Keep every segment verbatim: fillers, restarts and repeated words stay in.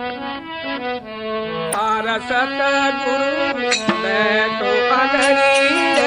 तारा सतगुरु बैठो अनरी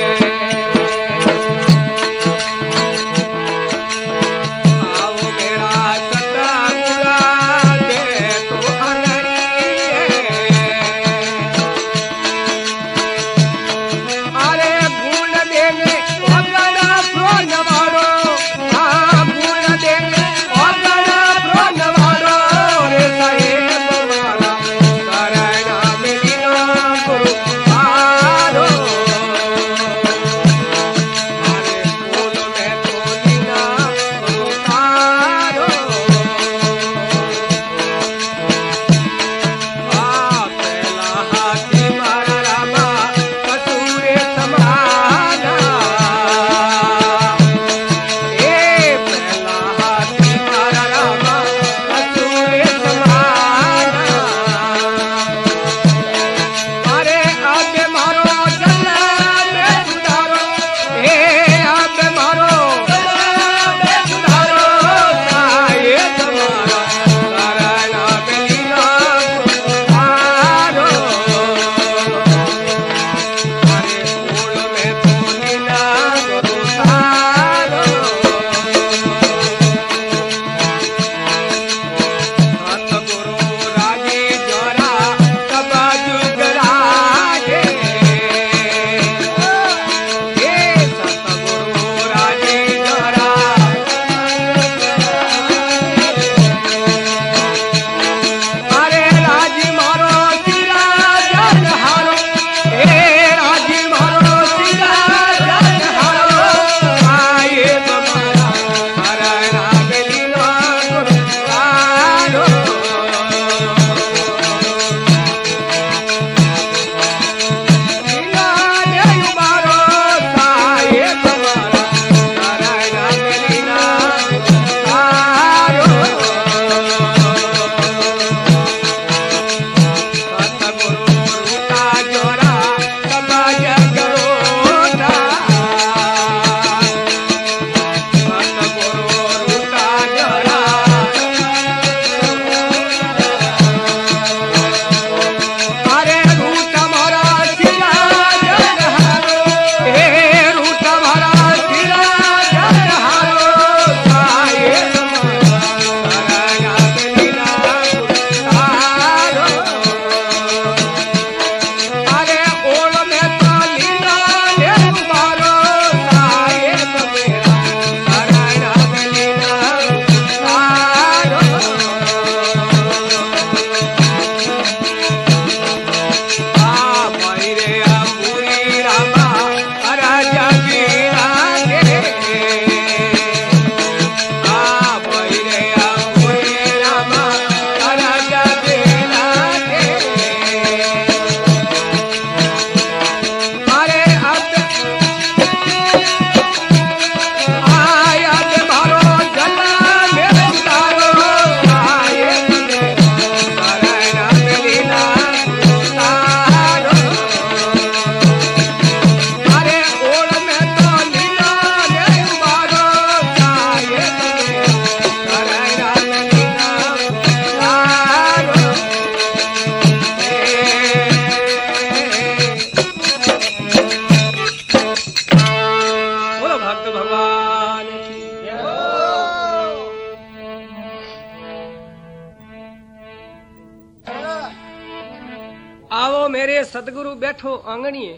आओ मेरे सतगुरु बैठो आंगणिए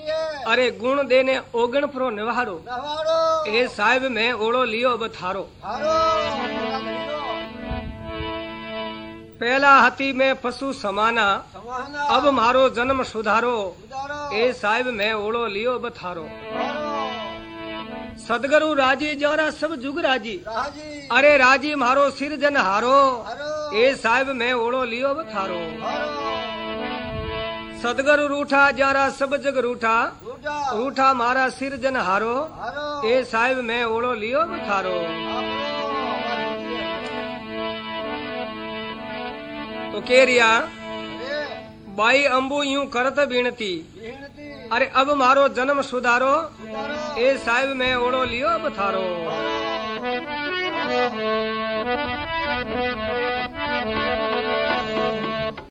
अरे गुण देने ओगण प्रो निवारो ए साहिब में ओड़ो लियो बथारो पहला हती में पशु समाना अब मारो जन्म सुधारो ए साहिब में ओड़ो लियो बथारो सदगुरु राजी जोरा सब जुग राजी अरे राजी मारो सिर जन हारो ए साहिब में ओड़ो लियो बथारो सदगुरु रूठा जारा सब जग रूठा रूठा मारा सिर जन हारो ए साहिब में ओड़ो लियो बथारो तो के रिया बाई अंबू यूं करत बीणती अरे अब मारो जन्म सुधारो ए साहिब में ओड़ो लियो बथारो